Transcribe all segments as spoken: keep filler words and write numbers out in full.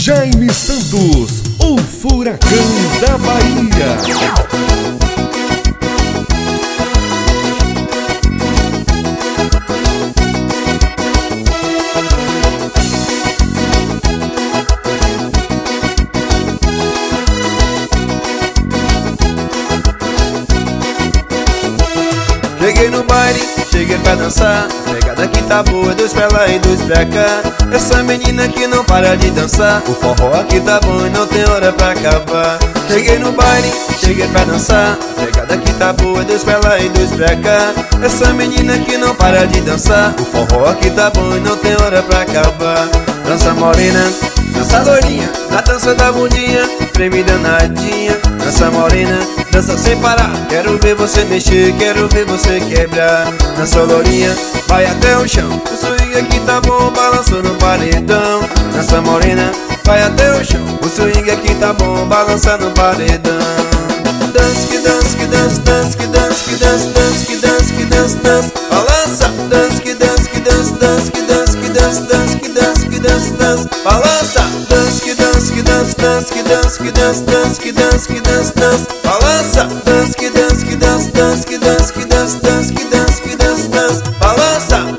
Jaime Santos, o furacão da Bahia. Cheguei no baile, cheguei pra dançar. Pegada que tá boa, dois pra lá e dois pra cá. Essa menina que não para de dançar. O forró aqui tá bom e não tem hora pra acabar. Cheguei no baile, cheguei pra dançar. Pegada que tá boa, dois pra lá e dois pra cá. Essa menina que não para de dançar. O forró aqui tá bom e não tem hora pra acabar. Dança morena, dança loirinha, na dança da bundinha, treme danadinha. Dança morena, dança sem parar. Quero ver você mexer, quero ver você quebrar. Dança lourinha, vai até o chão. O swing aqui tá bom, balançando no paredão. Dança morena, vai até o chão. O swing aqui tá bom, balançando no paredão. Dança que dança que dança, dança que dança que dança, dança que dança que dança, dança. Balança, dança que dança que dança, dança que dança que dança, dança que dança que dança, dança. Balança, dança que dança que dança, dança que dança que dança, dança que dança que dança, dança. Balança, dança que dança que dança, dança que dança que dança, dança que dança que dança, dança. Balança.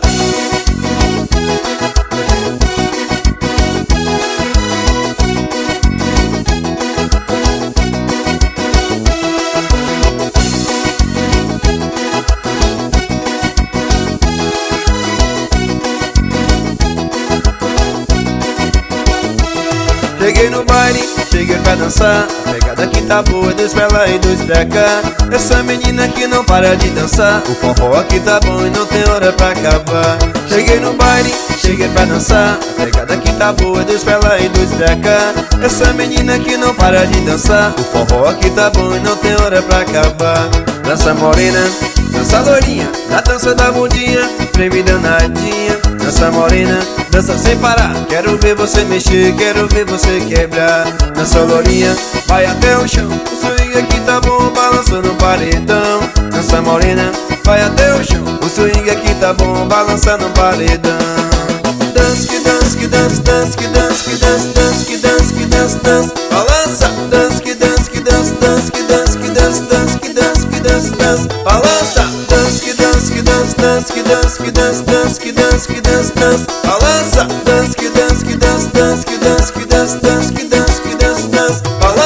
Cheguei no baile, cheguei pra dançar. A pegada que tá boa, dois pra lá e dois pra cá. Essa menina que não para de dançar. O forró aqui tá bom e não tem hora pra acabar. Cheguei no baile, cheguei pra dançar. A pegada que tá boa, dois pra lá e dois pra cá. Essa menina que não para de dançar. O forró aqui tá bom e não tem hora pra acabar. Dança morena, dança loirinha, na dança da bundinha, treme danadinha. Dança morena, dança sem parar. Quero ver você mexer, quero ver você quebrar. Dança lourinha, vai até o chão. O swing aqui tá bom, balançando no paredão. Dança morena, vai até o chão. O swing aqui tá bom, balançando no paredão. Dança que dança que dança, dança que dança que dança, dança que dança que dança, dança. Balança, dança que dança que dança, dança que dança que dança, dança que dança que dança, dança. Balança, dança que dança que dança, dança que dança que dança, dança que dança que dança, dança. Balança, dança que dança que dança, dança que dança que dança, dança que dança que dança, dança. Balança.